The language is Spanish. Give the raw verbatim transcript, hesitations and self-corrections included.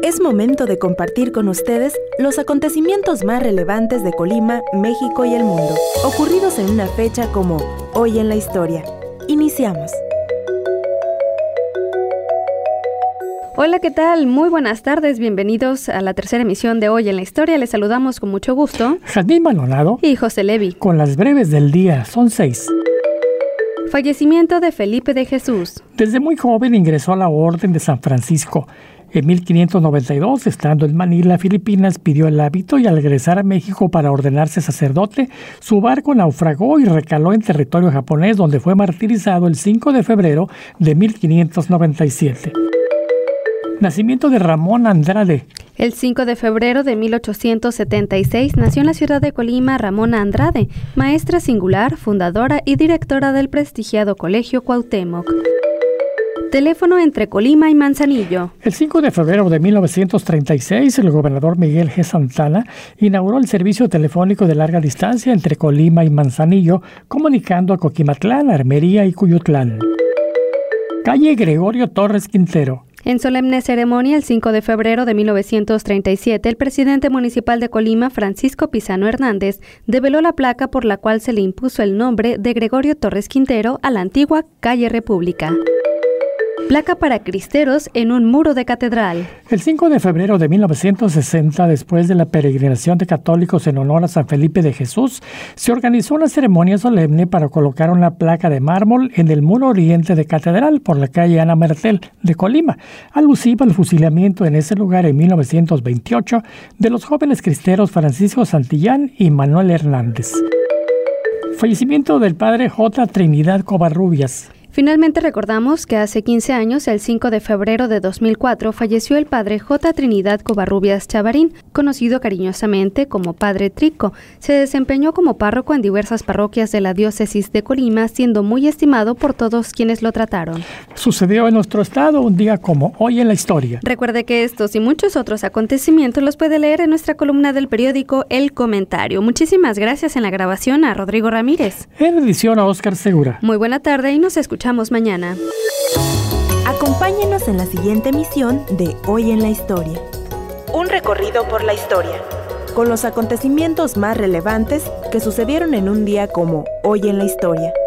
Es momento de compartir con ustedes los acontecimientos más relevantes de Colima, México y el mundo, ocurridos en una fecha como Hoy en la Historia. Iniciamos. Hola, ¿qué tal? Muy buenas tardes, bienvenidos a la tercera emisión de Hoy en la Historia. Les saludamos con mucho gusto Jazmín Maldonado y José Levi. Con las breves del día, son seis. Fallecimiento de Felipe de Jesús. Desde muy joven ingresó a la Orden de San Francisco. En mil quinientos noventa y dos, estando en Manila, Filipinas, pidió el hábito y al regresar a México para ordenarse sacerdote, su barco naufragó y recaló en territorio japonés, donde fue martirizado el cinco de febrero de mil quinientos noventa y siete. Nacimiento de Ramón Andrade. El cinco de febrero de mil ochocientos setenta y seis nació en la ciudad de Colima Ramona Andrade, maestra singular, fundadora y directora del prestigiado Colegio Cuauhtémoc. Teléfono entre Colima y Manzanillo. El cinco de febrero de mil novecientos treinta y seis, el gobernador Miguel G. Santana inauguró el servicio telefónico de larga distancia entre Colima y Manzanillo, comunicando a Coquimatlán, Armería y Cuyutlán. Calle Gregorio Torres Quintero. En solemne ceremonia, el cinco de febrero de mil novecientos treinta y siete, el presidente municipal de Colima, Francisco Pizano Hernández, develó la placa por la cual se le impuso el nombre de Gregorio Torres Quintero a la antigua Calle República. Placa para cristeros en un muro de catedral. El cinco de febrero de mil novecientos sesenta, después de la peregrinación de católicos en honor a San Felipe de Jesús, se organizó una ceremonia solemne para colocar una placa de mármol en el muro oriente de catedral por la calle Ana Martel de Colima, alusiva al fusilamiento en ese lugar en mil novecientos veintiocho de los jóvenes cristeros Francisco Santillán y Manuel Hernández. Fallecimiento del padre J. Trinidad Covarrubias. Finalmente recordamos que hace quince años, el cinco de febrero de dos mil cuatro, falleció el padre J. Trinidad Covarrubias Chavarín, conocido cariñosamente como Padre Trico. Se desempeñó como párroco en diversas parroquias de la diócesis de Colima, siendo muy estimado por todos quienes lo trataron. Sucedió en nuestro estado un día como Hoy en la Historia. Recuerde que estos y muchos otros acontecimientos los puede leer en nuestra columna del periódico El Comentario. Muchísimas gracias en la grabación a Rodrigo Ramírez. En edición a Óscar Segura. Muy buena tarde y nos escuchamos mañana. Acompáñenos en la siguiente emisión de Hoy en la Historia. Un recorrido por la historia, con los acontecimientos más relevantes que sucedieron en un día como Hoy en la Historia.